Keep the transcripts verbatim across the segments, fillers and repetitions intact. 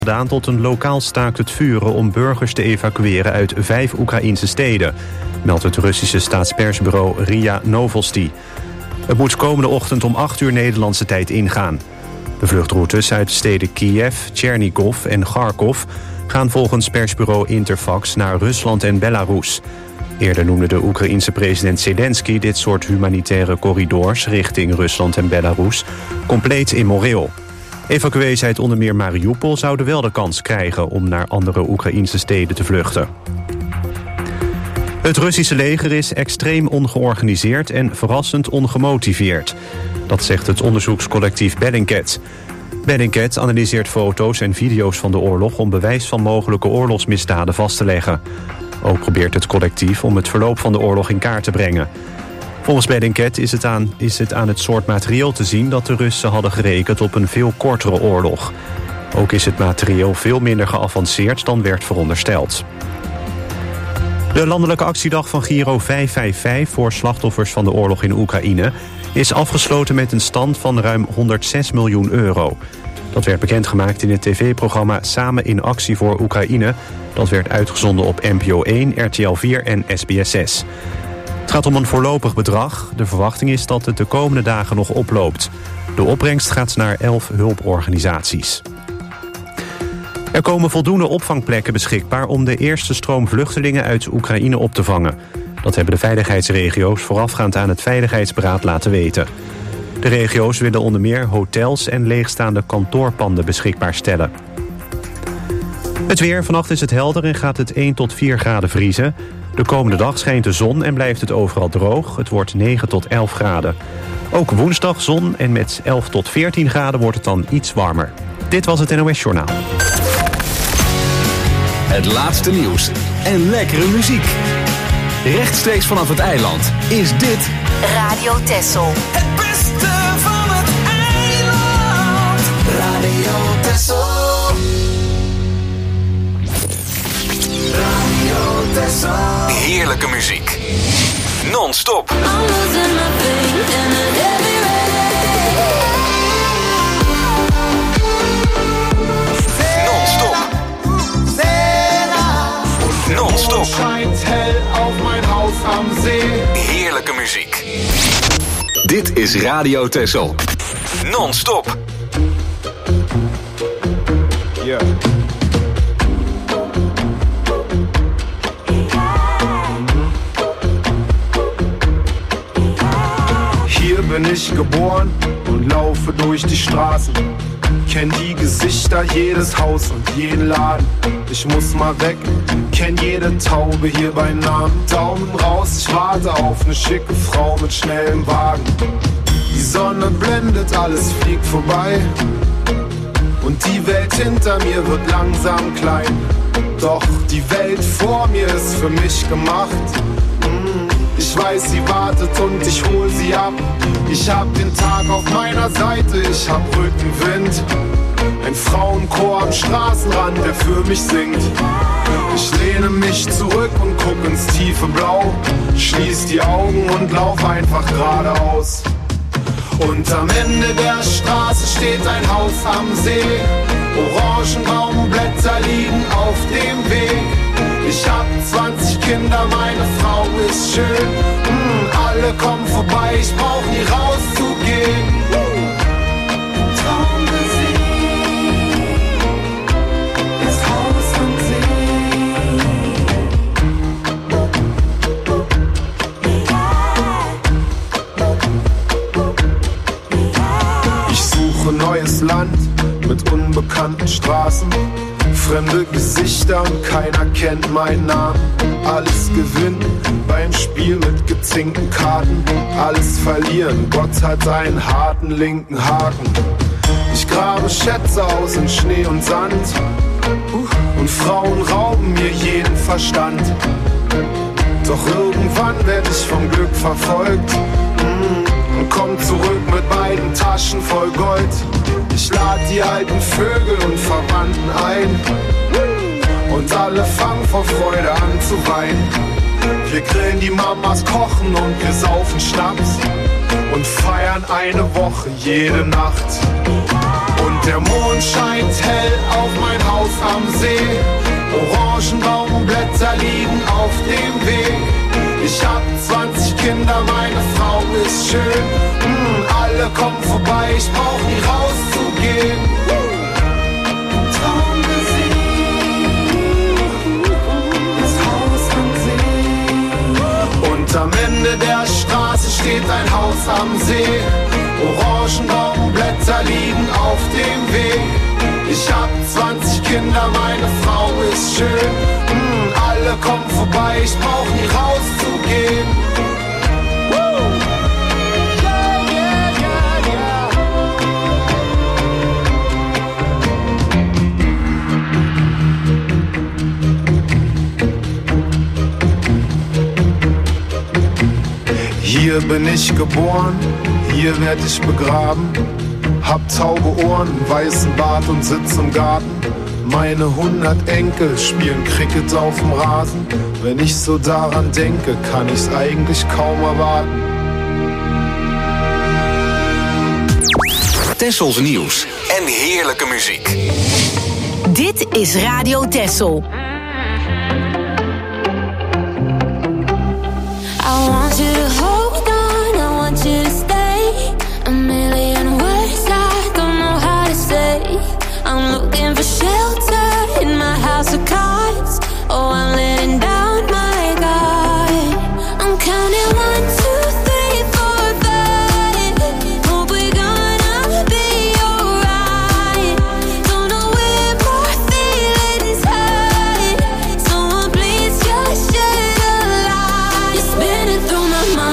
gedaan tot een lokaal staakt het vuren om burgers te evacueren uit vijf Oekraïnse steden, meldt het Russische staatspersbureau R I A Novosti. Het moet komende ochtend om acht uur Nederlandse tijd ingaan. De vluchtroutes uit de steden Kiev, Tchernigov en Kharkov gaan volgens persbureau Interfax naar Rusland en Belarus. Eerder noemde de Oekraïense president Zelensky dit soort humanitaire corridors richting Rusland en Belarus compleet immoreel. Evacuees uit onder meer Mariupol zouden wel de kans krijgen om naar andere Oekraïense steden te vluchten. Het Russische leger is extreem ongeorganiseerd en verrassend ongemotiveerd. Dat zegt het onderzoekscollectief Bellingcat. Bellingcat analyseert foto's en video's van de oorlog om bewijs van mogelijke oorlogsmisdaden vast te leggen. Ook probeert het collectief om het verloop van de oorlog in kaart te brengen. Volgens Bellingcat is het, aan, is het aan het soort materieel te zien dat de Russen hadden gerekend op een veel kortere oorlog. Ook is het materieel veel minder geavanceerd dan werd verondersteld. De landelijke actiedag van Giro vijf vijf vijf voor slachtoffers van de oorlog in Oekraïne is afgesloten met een stand van ruim honderdzes miljoen euro. Dat werd bekendgemaakt in het tv-programma Samen in actie voor Oekraïne. Dat werd uitgezonden op N P O één, R T L vier en S B S zes. Het gaat om een voorlopig bedrag. De verwachting is dat het de komende dagen nog oploopt. De opbrengst gaat naar elf hulporganisaties. Er komen voldoende opvangplekken beschikbaar om de eerste stroom vluchtelingen uit Oekraïne op te vangen. Dat hebben de veiligheidsregio's voorafgaand aan het Veiligheidsberaad laten weten. De regio's willen onder meer hotels en leegstaande kantoorpanden beschikbaar stellen. Het weer, vannacht is het helder en gaat het één tot vier graden vriezen. De komende dag schijnt de zon en blijft het overal droog. Het wordt negen tot elf graden. Ook woensdag zon en met elf tot veertien graden wordt het dan iets warmer. Dit was het N O S Journaal. Het laatste nieuws en lekkere muziek. Rechtstreeks vanaf het eiland is dit Radio Texel. Het beste van het eiland. Radio Texel. Radio Texel. Heerlijke muziek. Non-stop. Non-stop. Non-stop. Scheint hell auf mein Haus am See. Heerlijke muziek. Dit is Radio Texel. Non-stop. Yeah. Hier bin ich geboren und laufe durch die Straßen. Kenn die Gesichter, jedes Haus und jeden Laden. Ich muss mal weg, kenn jede Taube hier bei Namen. Daumen raus, ich warte auf ne schicke Frau mit schnellem Wagen. Die Sonne blendet, alles fliegt vorbei. Und die Welt hinter mir wird langsam klein. Doch die Welt vor mir ist für mich gemacht. Ich weiß, sie wartet und ich hol sie ab. Ich hab den Tag auf meiner Seite, ich hab Rückenwind. Ein Frauenchor am Straßenrand, der für mich singt. Ich lehne mich zurück und guck ins tiefe Blau. Schließ die Augen und lauf einfach geradeaus. Und am Ende der Straße steht ein Haus am See. Orangenbaumblätter liegen auf dem Weg. Ich hab zwanzig Kinder, meine Frau ist schön. Mm, alle kommen vorbei, ich brauch nie rauszugehen. Traummusik, das Haus am See. Ich suche neues Land mit unbekannten Straßen. Fremde Gesichter und keiner kennt meinen Namen. Alles gewinnen beim Spiel mit gezinkten Karten. Alles verlieren, Gott hat einen harten linken Haken. Ich grabe Schätze aus in Schnee und Sand. Und Frauen rauben mir jeden Verstand. Doch irgendwann werd ich vom Glück verfolgt. Und komm zurück mit beiden Taschen voll Gold. Ich lad die alten Vögel und Verwandten ein. Und alle fangen vor Freude an zu weinen. Wir grillen die Mamas, kochen und wir saufen Schnaps. Und feiern eine Woche jede Nacht. Und Der Mond scheint hell auf mein Haus am See. Orangenbaumblätter liegen auf dem Weg. Ich hab zwanzig Kinder, meine Frau ist schön. Mm, alle kommen vorbei, ich brauch nie rauszugehen. Und am Ende der Straße steht ein Haus am See. Orangenbaumblätter liegen auf dem Weg. Ich hab zwanzig Kinder, meine Frau ist schön. Mm, alle kommen vorbei, ich brauch nie rauszugehen. Hier bin ich geboren, hier werd ich begraben. Hab taube Ohren, weißen Bart und sitz im Garten. Meine hundert Enkel spielen Cricket auf dem Rasen. Wenn ich so daran denke, kann ich's eigentlich kaum erwarten. Tessels nieuws en heerlijke muziek. Dit is Radio Tessel. I want you to hold on, I want you to stay. A million words I don't know how to say. I'm looking for shelter in my house of cards. Oh, I'm letting down my guard. I'm counting one, two, three, four, five. Hope we're gonna be alright. Don't know where my feelings hide. Someone please just shed a light. You're spinning through my mind.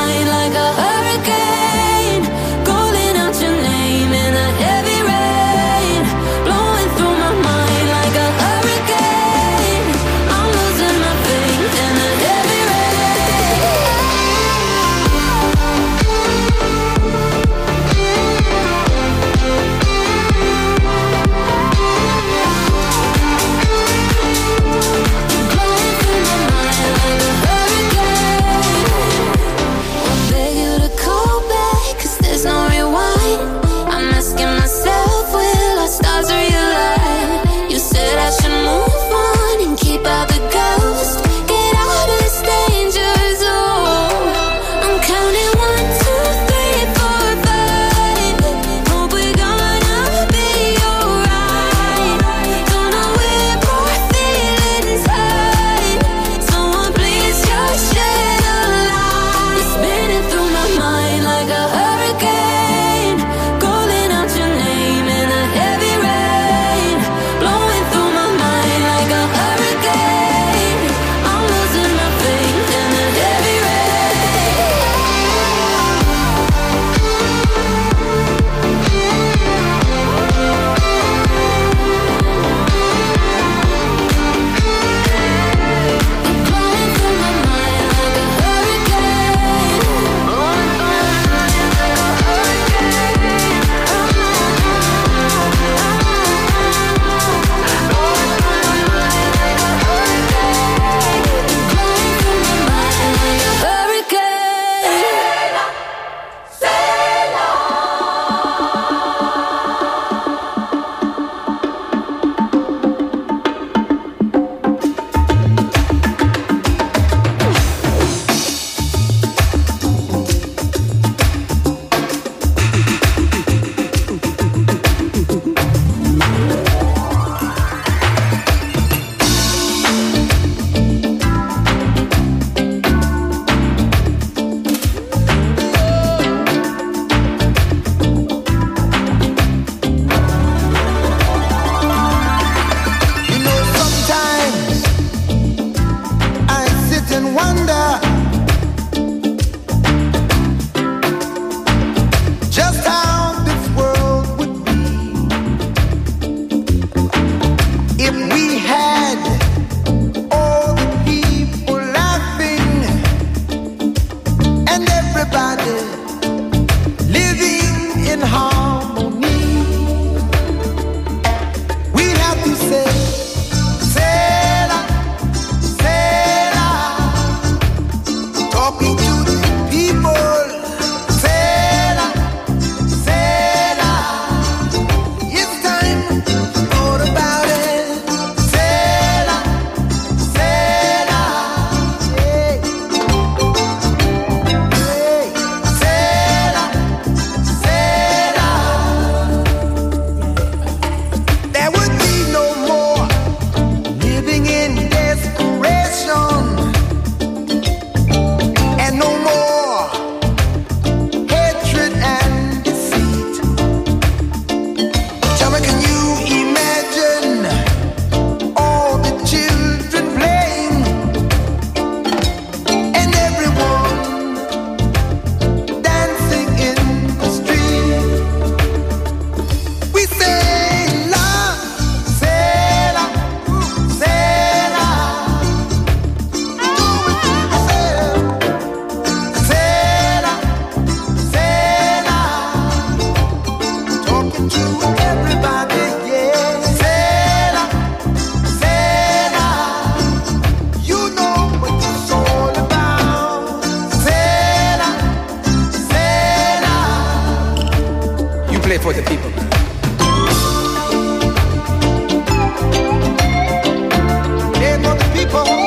for the people. Play for the people.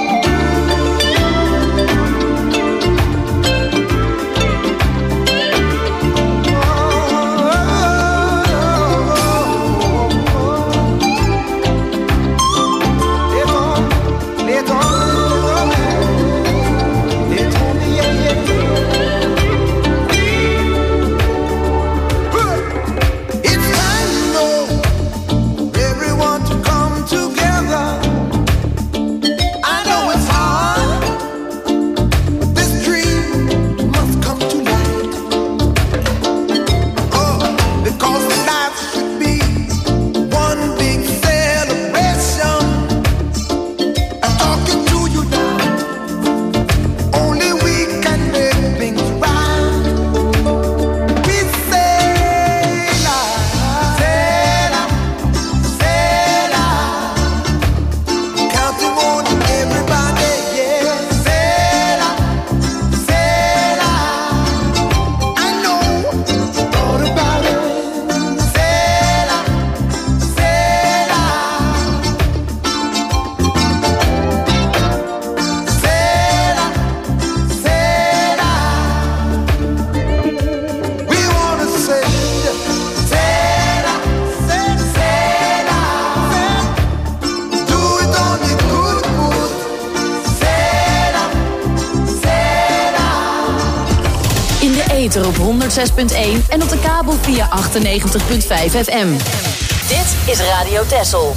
Op honderd zes punt één en op de kabel via achtennegentig punt vijf F M. Dit is Radio Texel.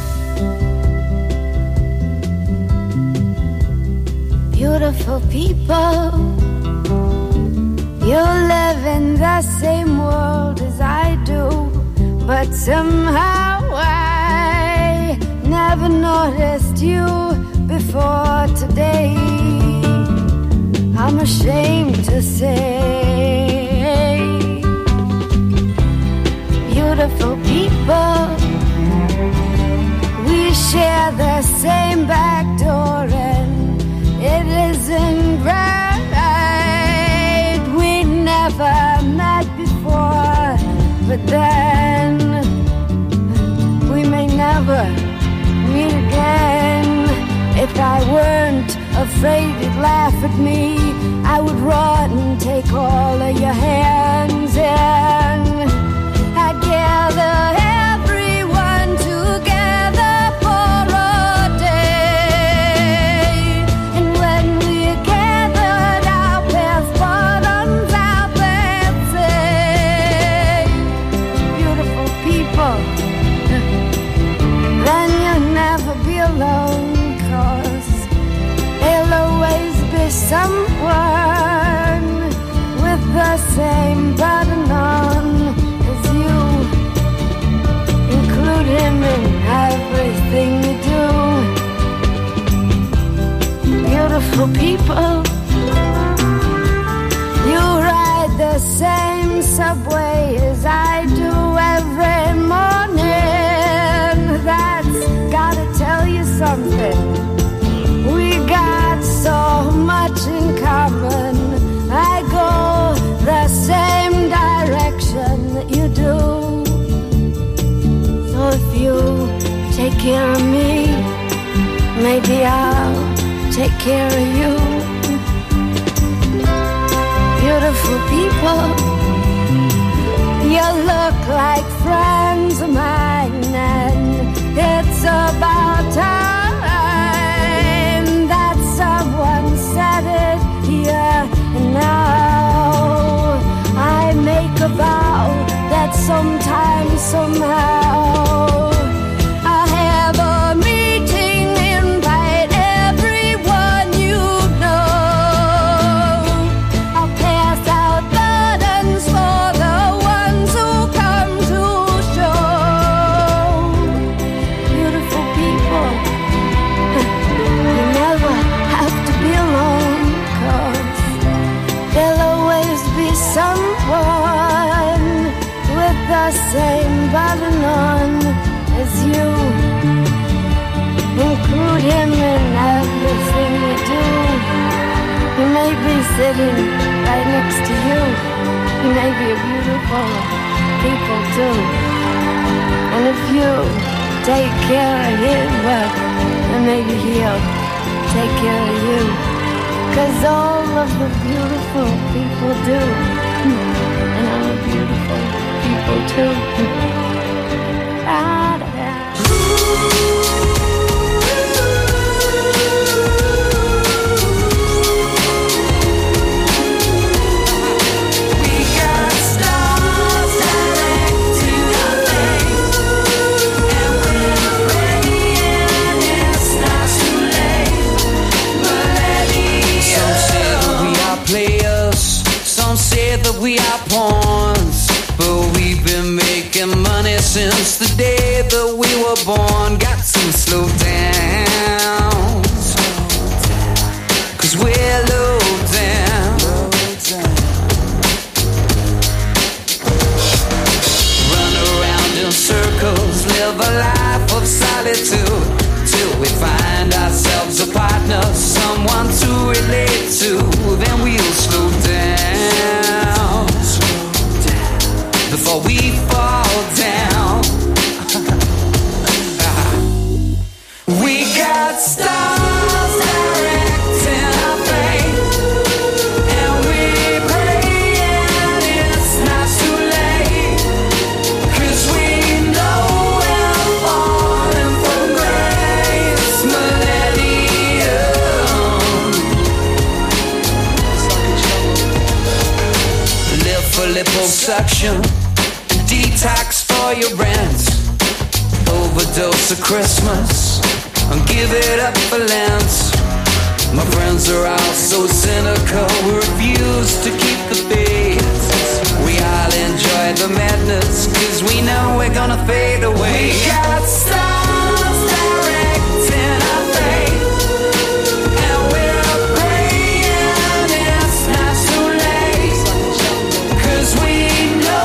Beautiful people, you live in the same world as I do, but somehow I never noticed you before today. I'm ashamed to say, beautiful people, we share the same back door and it isn't right. We never met before, but then we may never meet again. If I weren't afraid you'd laugh at me, I would run and take all of your hands and I'd gather everyone together for a day. And when we gathered, our past bottoms out and say, beautiful people, then you'll never be alone. There'll always be someone with the same button on as you. Include him in everything you do. Beautiful people, you ride the same subway as I do every morning. That's gotta tell you something. We got so much in common. I go the same direction that you do. So if you take care of me, maybe I'll take care of you. Beautiful people, you look like friends of mine, and it's about time someone said it here and now. I make a vow that sometime, somehow, I'll have a meeting, invite everyone you know. I'll pass out buttons for the ones who come to show. Beautiful people, you never be alone, 'cause there'll always be someone with the same button on as you. Include him in everything you do. He may be sitting right next to you. He may be a beautiful people do. And if you take care of him, well, then maybe he'll take care of you. 'Cause all of the beautiful people do. And I'm a beautiful people too. Da, da, da. That we are pawns, but we've been making money since the day that we were born. Got to slow down, 'cause we're low down. Run around in circles, live a life of solitude, till we find ourselves a partner, someone to relate to. Then we'll slow down before we fall down. We got stars directing our fate, and we praying it's not too late, 'cause we know we're falling from grace. Millennium. Live for liposuction, detox for your brands, overdose of Christmas, and give it up for Lent. My friends are all so cynical, we refuse to keep the faith. We all enjoy the madness, 'cause we know we're gonna fade away. We got stars directing our fate, and we're praying it's not too late, 'cause we know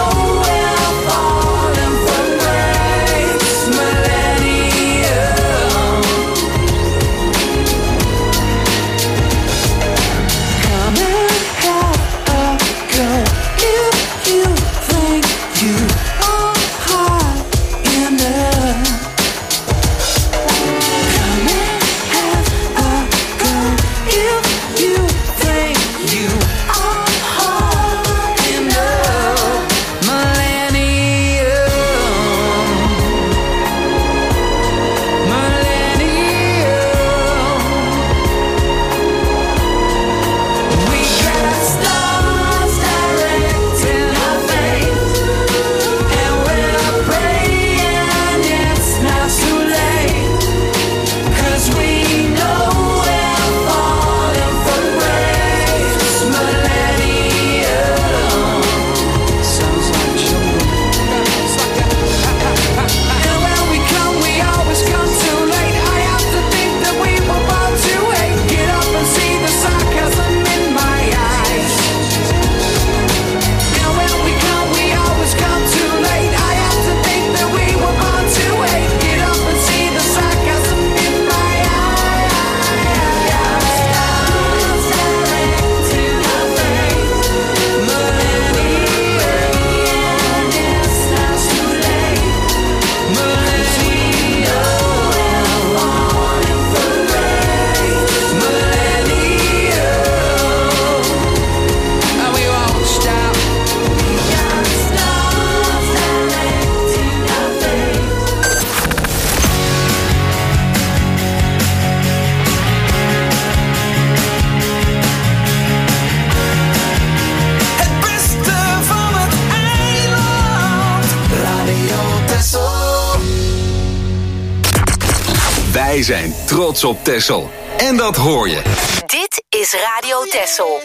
Wij zijn trots op Texel. En dat hoor je. Dit is Radio Texel.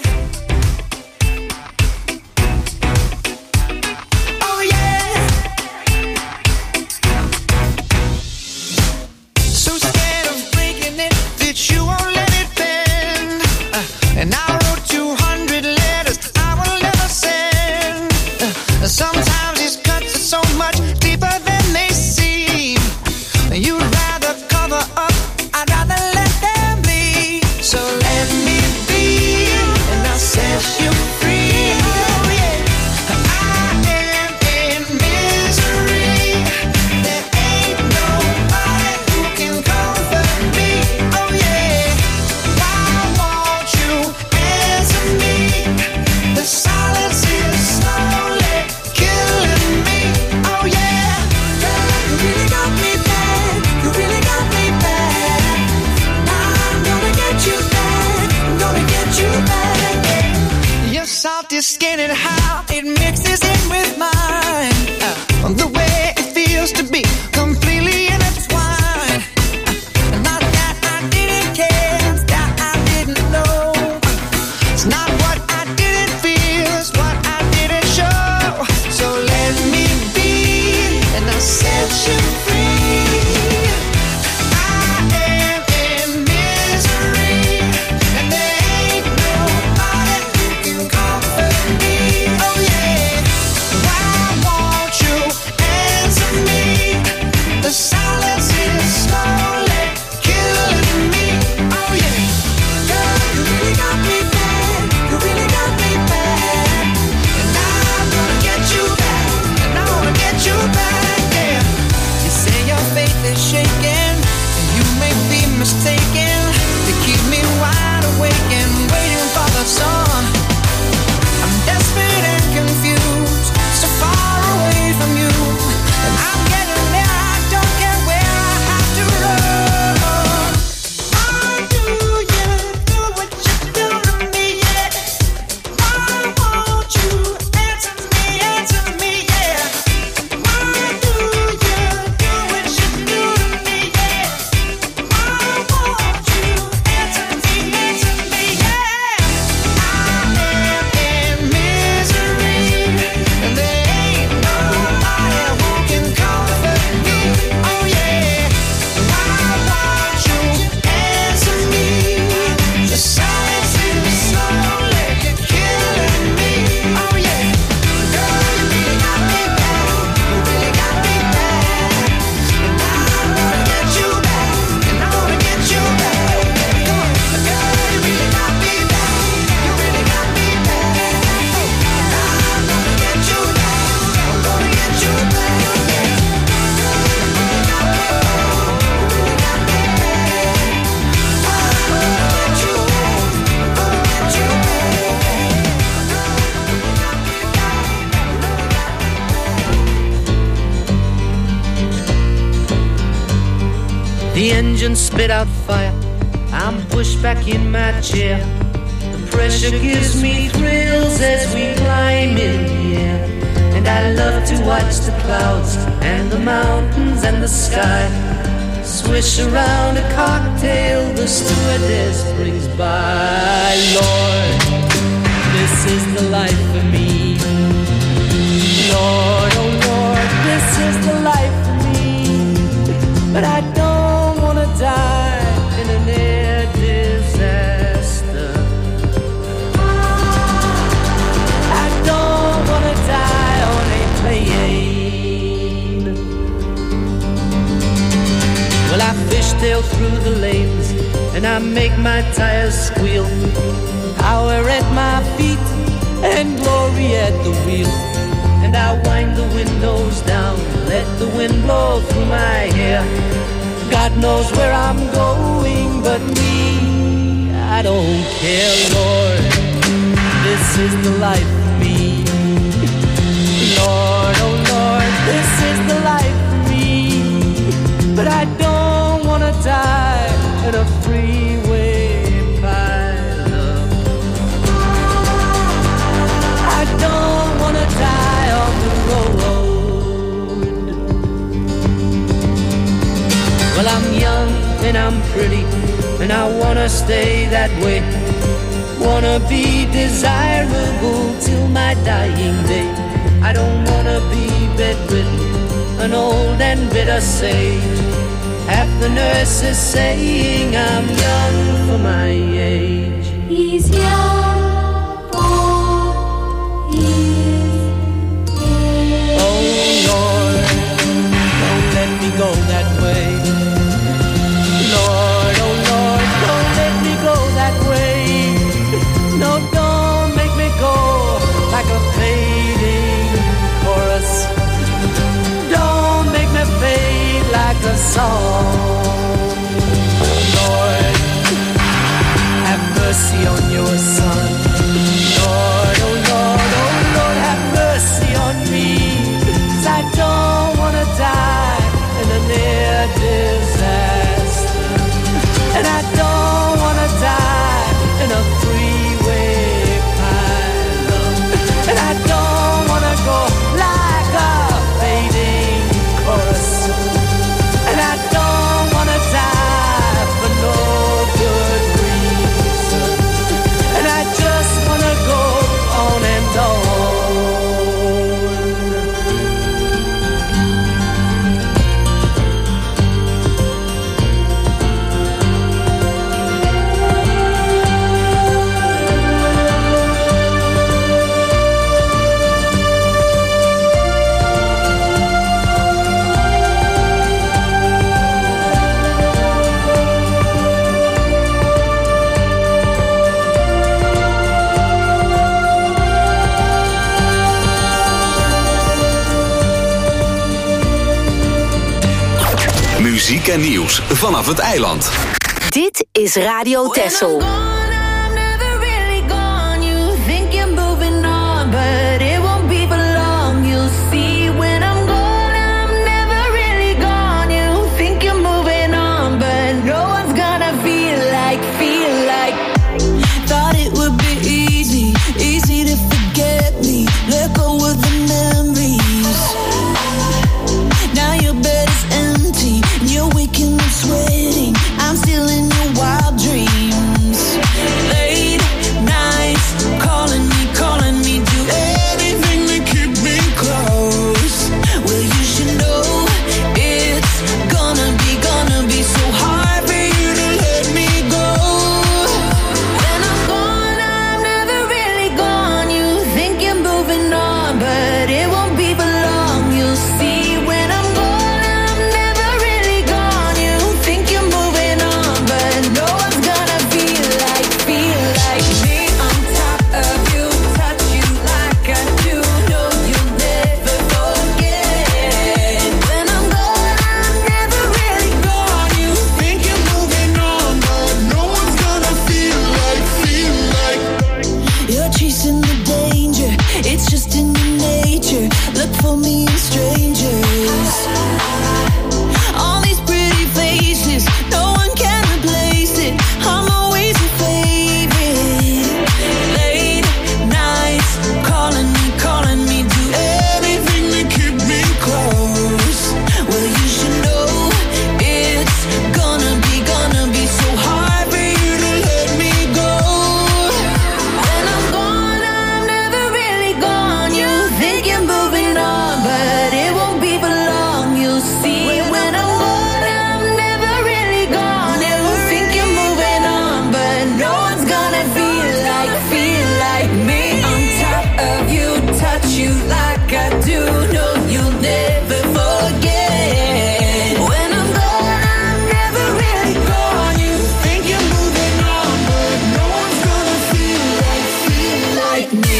So let me be, and I'll your skin and how it mixes in with mine. Uh, the way it feels to be completely intertwined. Uh, not that I didn't care, it's that I didn't know. It's not what I didn't feel, it's what I didn't show. So let me be, and I'll set you free. Mistaken to keep me wide awake and waiting for the sun. I'm desperate and confused, so far away from you, and I'm getting there. I don't care where I have to run. Why do you do what you do to me? Yeah. Why won't you answer me? Answer me, yeah. Why do you do what you do to me? Yeah. The engine spit out fire, I'm pushed back in my chair. The pressure gives me thrills as we climb in the air. And I love to watch the clouds and the mountains and the sky swish around a cocktail the stewardess brings by. Lord, this is the life for me. Lord, oh Lord, this is the life for me. But I don't die in an air disaster. I don't wanna die on a plane. Well, I fishtail through the lanes and I make my tires squeal. Power at my feet and glory at the wheel. And I wind the windows down, let the wind blow through my hair. God knows where I'm going, but me, I don't care, Lord. This is the life for me. Lord, oh Lord, this is the life for me. But I don't wanna die in a freeway pileup. I don't wanna die on the road. Well, I'm young and I'm pretty, and I wanna stay that way. Wanna be desirable till my dying day. I don't wanna be bedridden, an old and bitter sage. Half the nurses saying I'm young for my age. He's young for his age. Oh Lord, don't let me go that way. Lord, oh Lord, don't let me go that way. No, don't make me go like a fading chorus. Don't make me fade like a song. Lord, have mercy on your son. en nieuws vanaf het eiland. Dit is Radio Texel. I'm still in your wild dreams. Late nights calling me, calling me, do anything to keep me close. Well, you should know it's gonna be, gonna be so hard for you to let me go. When I'm gone, I'm never really gone. You think you're moving on, but it won't be for long. You'll see when I'm gone, I'm never really gone. You think you're moving on, but no one's gonna feel like, feel like me on top of you, touch you like I do. No, you'll never forget. When I'm gone, I'm never really gone. You think you're moving on, but no one's gonna feel like, feel like. You're chasing the danger, it's just in your nature. Look for me in strangers. All these pretty faces, no one can replace it. I'm always your favorite. Late nights, calling me, calling me, do anything to keep me close. Well, you should know it's gonna be, gonna be so hard for you to let me go. When I'm gone, I'm never really gone. You think you're moving on, but it won't be for long. You'll see when I'm gone, I'm never really gone. You think you're moving on, but no one's gonna feel like, feel like me on top of you, touch you like I do. No, you'll never forget. When I'm gone, I'm never really gone. You think you're moving on, but no one's gonna feel like, feel like me.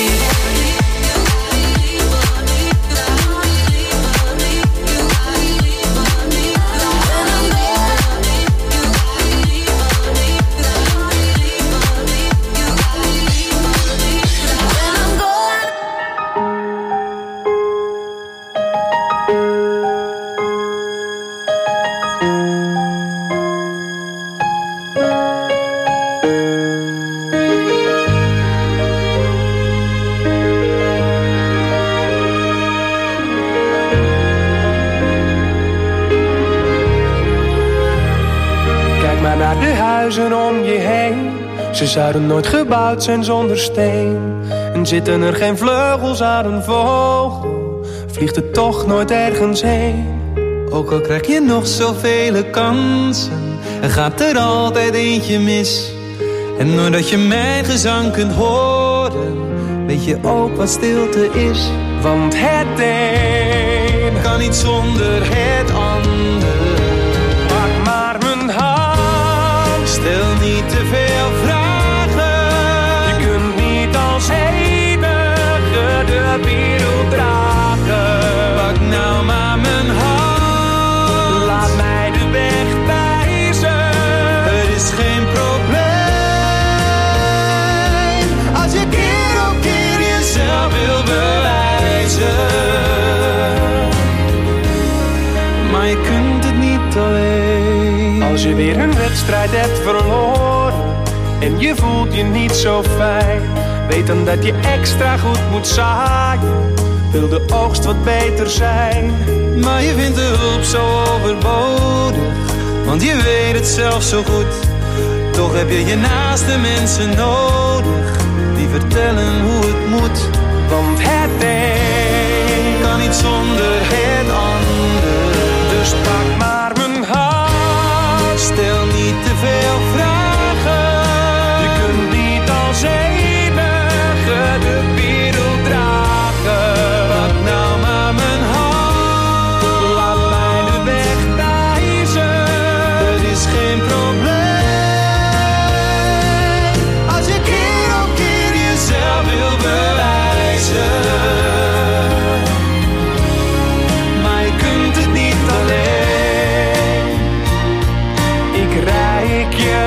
Kijk maar naar de huizen om je heen. Ze zouden nooit gebouwd zijn zonder steen. En zitten er geen vleugels aan een vogel, vliegt het toch nooit ergens heen. Ook al krijg je nog zoveel kansen, er gaat er altijd eentje mis. En doordat je mijn gezang kunt horen, weet je ook wat stilte is. Want het een kan niet zonder het ander. Pak maar mijn hand, stel niet te veel vragen. Je kunt niet als enige de wereld dragen. Pak nou maar mijn hand, laat mij de weg wijzen. Er is geen probleem als je keer op keer jezelf wil bewijzen. Maar je kunt het niet alleen. Als je weer een wedstrijd hebt verloren en je voelt je niet zo fijn, weet dan dat je extra goed moet zaaien, wil de oogst wat beter zijn. Maar je vindt de hulp zo overbodig, want je weet het zelf zo goed. Toch heb je je naaste mensen nodig, die vertellen hoe het moet. Want het een kan niet zonder het ander. Dus pak maar mijn hand, stel niet te veel vragen. Je kunt niet als enige de wereld dragen. Pak nou maar mijn hand, laat mij de weg wijzen. Er is geen probleem als je keer op keer jezelf wil bewijzen. Maar je kunt het niet alleen.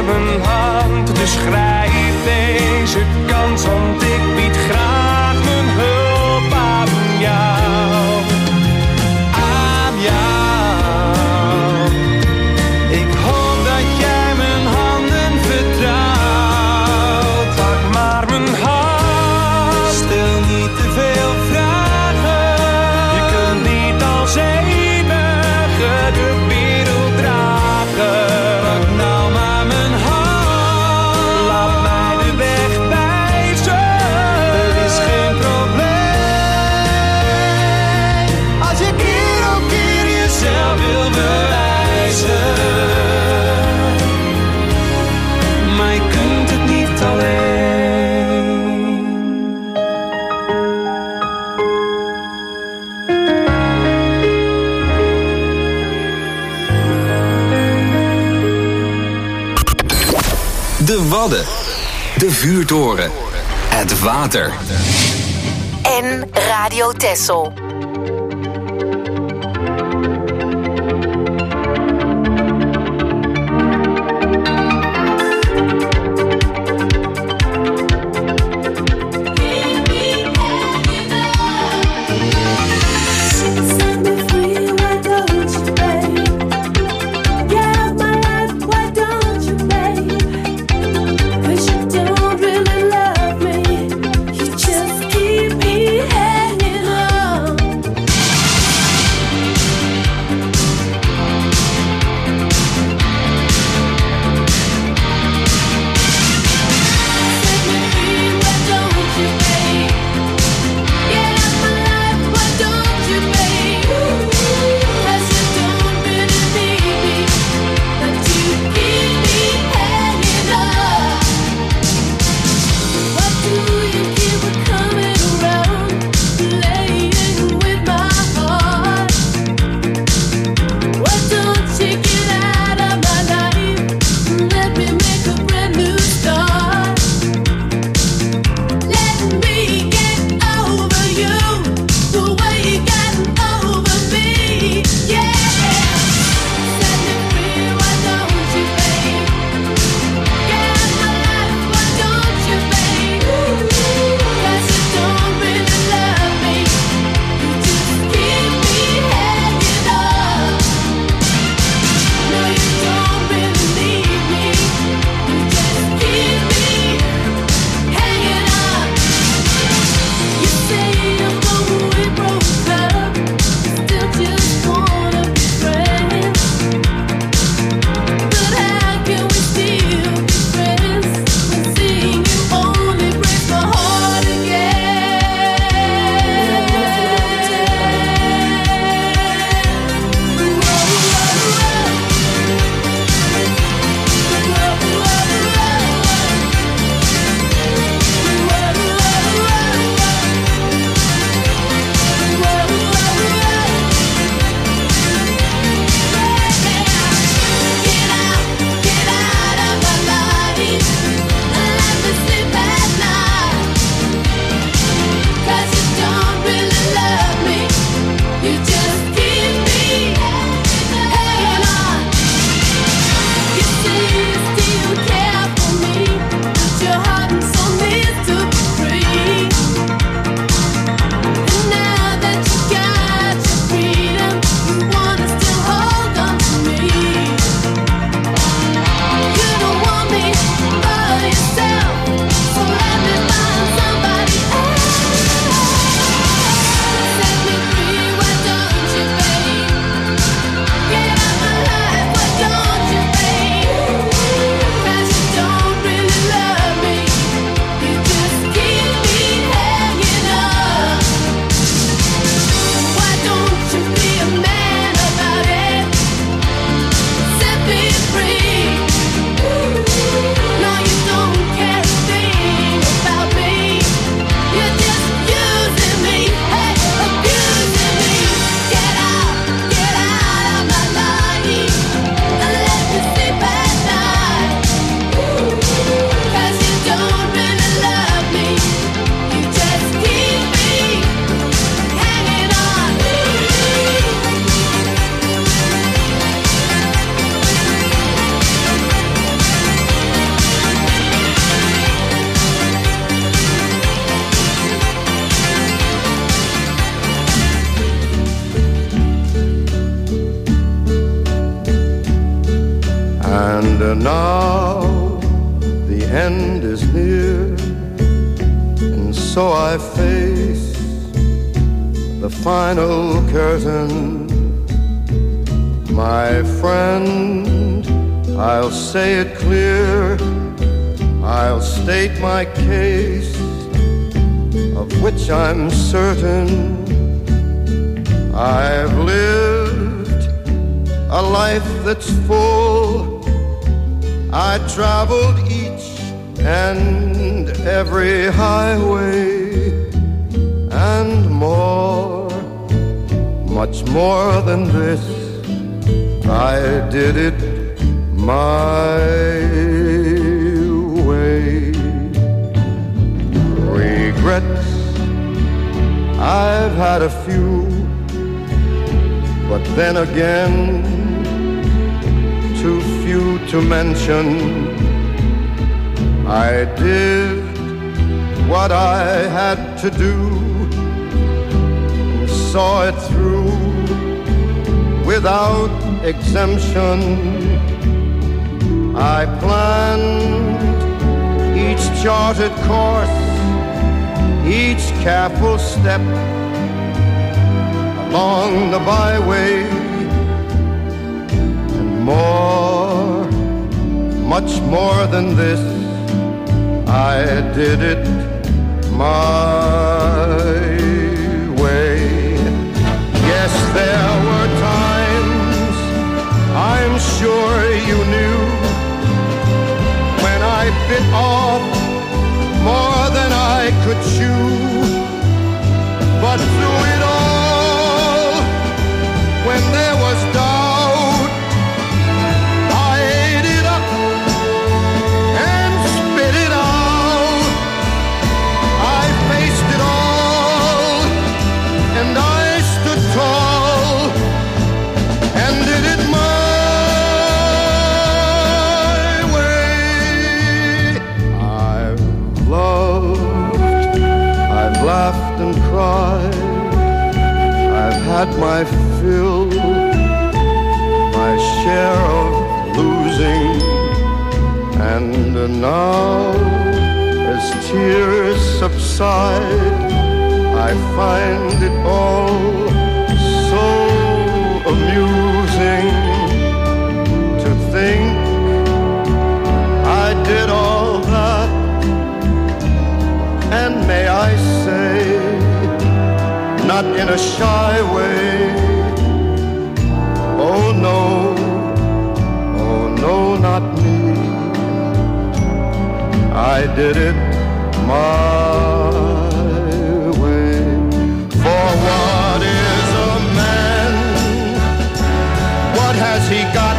je mijn hand, dus grijp deze kans, want ik bied graag mijn hulp aan jou. Aan jou. Ik hoop dat jij mijn handen vertrouwt. Pak maar mijn hand, stel niet te veel vragen. Je kunt niet als eeuwige de wereld dragen. Pak nou maar mijn hand, laat mij de weg wijzen. Er is geen probleem als je keer op keer jezelf wil bewijzen. Maar je kunt het niet alleen. De Wadden, de vuurtoren, het water. En Radio Texel. Just keep me hanging on. now the end is near, and so I face the final curtain. My friend, I'll say it clear, I'll state my case, of which I'm certain. I've lived a life that's full. I traveled each and every highway and more, much more than this. I did it my way. Regrets, I've had a few, but then again, too few to mention. I did what I had to do and saw it through without exemption. I planned each charted course, each careful step along the byway, and more, much more than this, I did it my way. Yes, there were times, I'm sure you knew, when I bit off more than I could chew. But through it all, when there was doubt, I ate it up and spit it out. I faced it all, and I stood tall and did it my way. I've loved, I've laughed and cried, I've had my fill, my share of losing, and now as tears subside, I find it all so amusing to think I did all that, and may I say, not in a shy way. Oh no, oh no, not me. I did it my way. For what is a man? What has he got?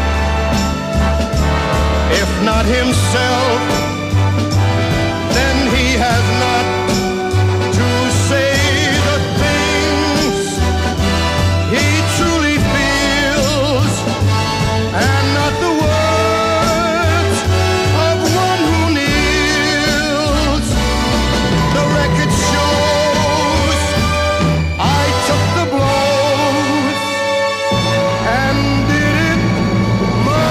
If not himself, then he has not to say the things he truly feels, and not the words of one who kneels. The record shows I took the blows and did it my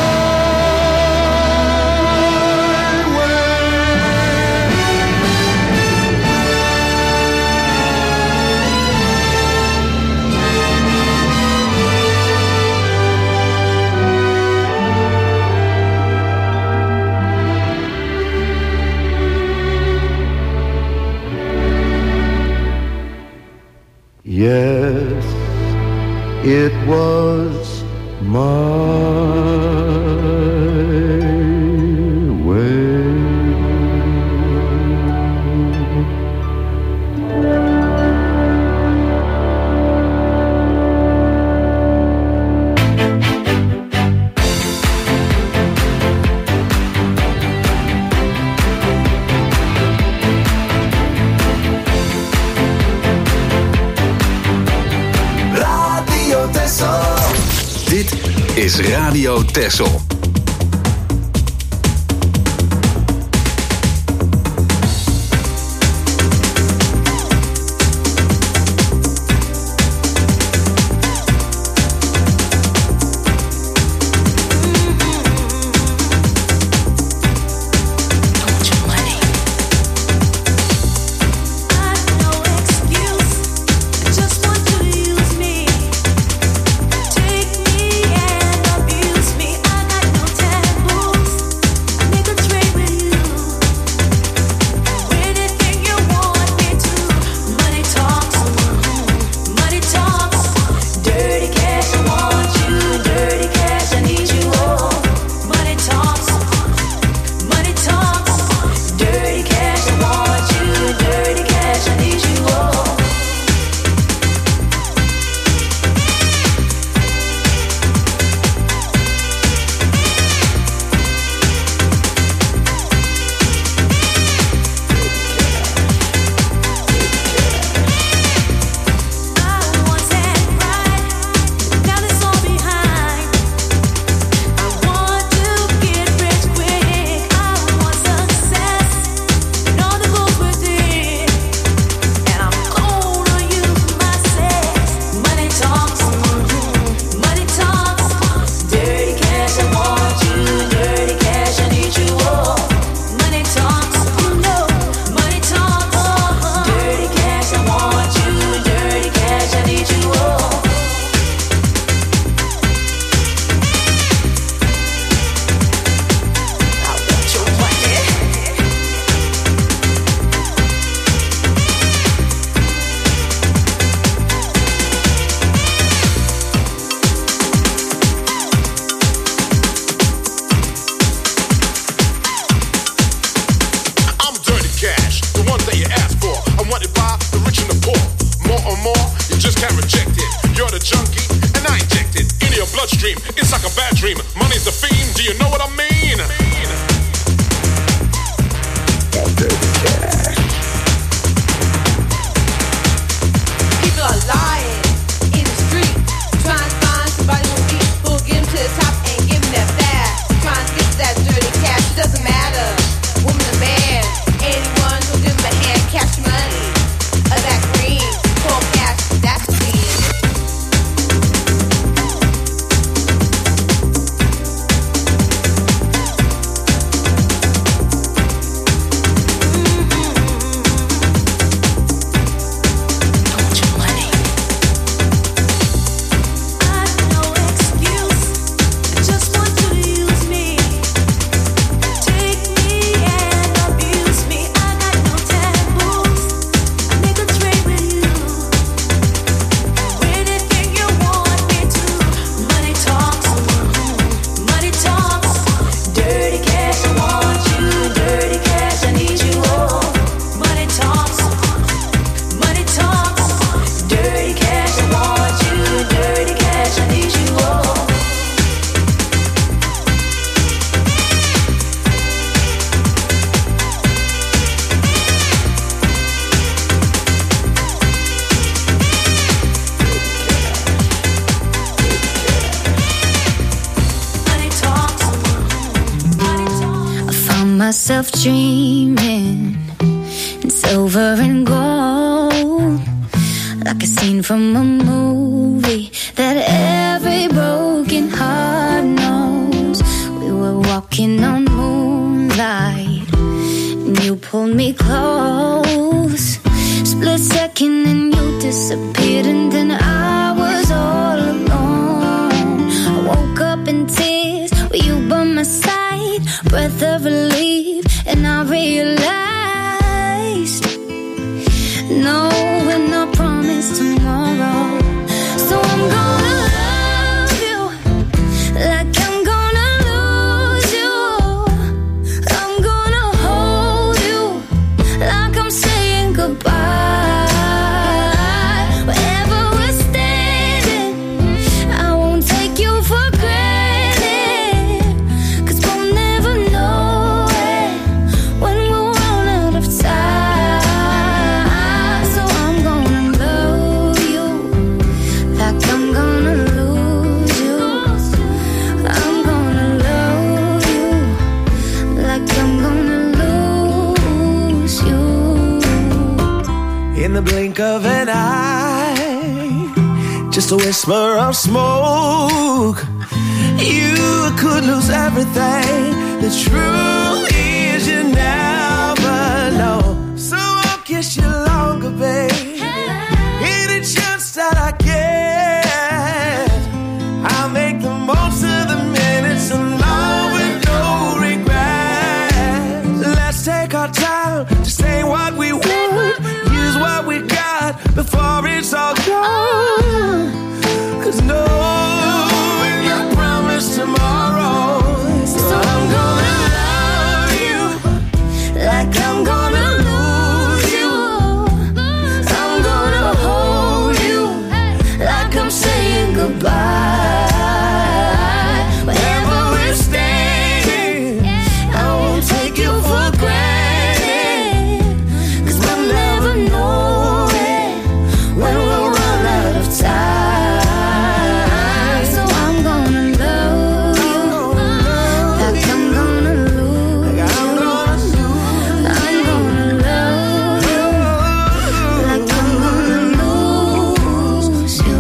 Yes, it was my way. Dit is Radio Texel. dream. It's like a bad dream. Money's the fiend. Do you know what I mean? People are lying in the street, trying to find somebody who'll be, who'll get them to the top and give them that fast. Trying to get to that dirty cash. It doesn't matter, woman or man. Anyone who'll give them a hand, cash money, or that green, cold cash, that's clean. Myself dreaming in silver and gold, like a scene from a movie that every broken heart knows. We were walking on moonlight and you pulled me close. Split second and you disappeared, and then I was all alone. I woke up in tears with you by my side, breath of relief, and I realized no, we're not promised tomorrow. So I'm gonna love you like I'm gonna lose you. I'm gonna hold you like I'm saying goodbye. Wherever we're standing, I won't take you for granted, 'cause we'll never know when we'll run out of time. So I'm gonna love you like I'm gonna lose you. I'm gonna love you like I'm gonna lose you. In the blink of an eye, just a whisper of smoke, you could lose everything. The truth is you never know. So I'll kiss you longer, babe. Any chance that I get, I'll make the most of the minutes alone with no regrets. Let's take our time to say what we want, use what we got before it's all gone. 'Cause no, we're not promised tomorrow. So I'm gonna love you like I'm gonna lose you. I'm gonna hold you like I'm saying goodbye. Wherever we're standing, I won't take you for granted, 'cause we'll never know when we'll run out of time. So I'm gonna love you like I'm gonna lose you. I'm gonna love you like I'm gonna lose you.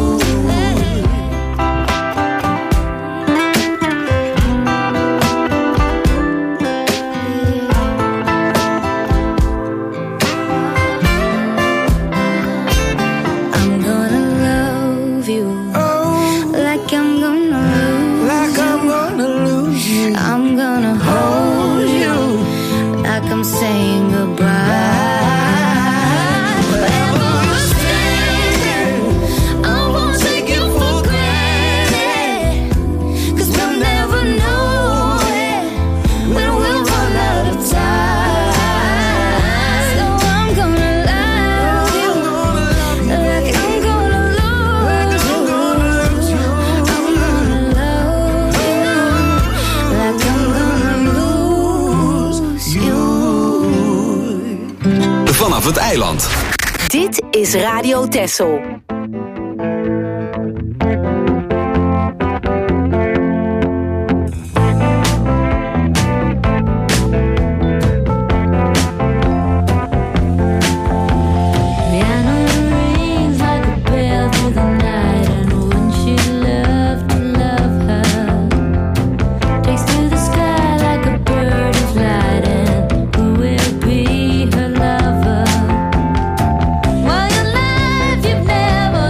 I'm gonna love you like I'm gonna lose like I'm gonna lose you. I'm gonna hold you like I'm saying goodbye. Wherever we're standing, I won't take you for granted, 'cause we'll never know when we'll run out of time. So I'm gonna love you like I'm gonna lose you. I'm gonna vanaf het eiland. Dit is Radio Texel. Well, your life you've never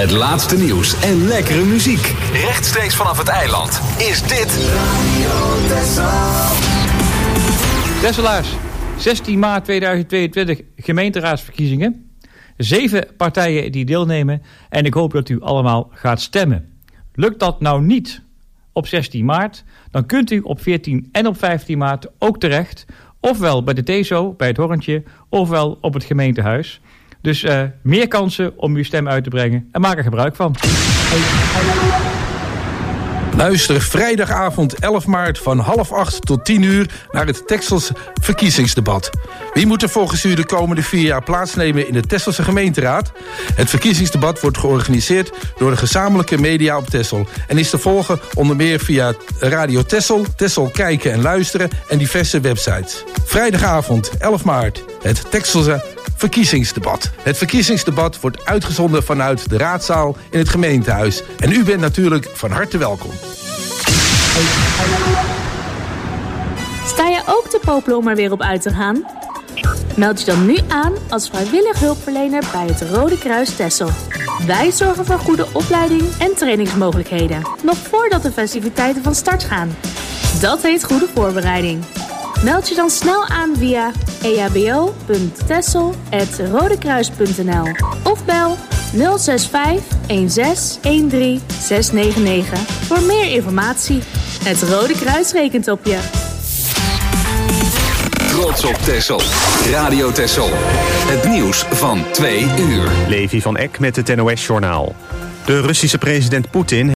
Het laatste nieuws en lekkere muziek. Rechtstreeks vanaf het eiland is dit Radio Texel. Tesselaars, zestien maart tweeduizend tweeëntwintig gemeenteraadsverkiezingen. Zeven partijen die deelnemen en ik hoop dat u allemaal gaat stemmen. Lukt dat nou niet op zestien maart, dan kunt u op veertien en op vijftien maart ook terecht. Ofwel bij de T E S O, bij het Horrentje, ofwel op het gemeentehuis. Dus uh, meer kansen om uw stem uit te brengen en maak er gebruik van. Luister vrijdagavond elf maart van half acht tot tien uur naar het Texelse verkiezingsdebat. Wie moet er volgens u de komende vier jaar plaatsnemen in de Texelse gemeenteraad? Het verkiezingsdebat wordt georganiseerd door de gezamenlijke media op Texel en is te volgen onder meer via Radio Texel, Texel Kijken en Luisteren en diverse websites. Vrijdagavond elf maart, het Texelse verkiezingsdebat. Het verkiezingsdebat wordt uitgezonden vanuit de raadzaal in het gemeentehuis. En u bent natuurlijk van harte welkom. Sta je ook te popelen om er weer op uit te gaan? Meld je dan nu aan als vrijwillig hulpverlener bij het Rode Kruis Texel. Wij zorgen voor goede opleiding en trainingsmogelijkheden, nog voordat de festiviteiten van start gaan. Dat heet goede voorbereiding. Meld je dan snel aan via e h b o punt texel apenstaartje rodekruis punt n l of bel nul zes vijf een zes een drie zes negen negen voor meer informatie. Het Rode Kruis rekent op je. Trots op Texel. Radio Texel. Het nieuws van twee uur. Levi van Eck met het N O S-journaal. De Russische president Poetin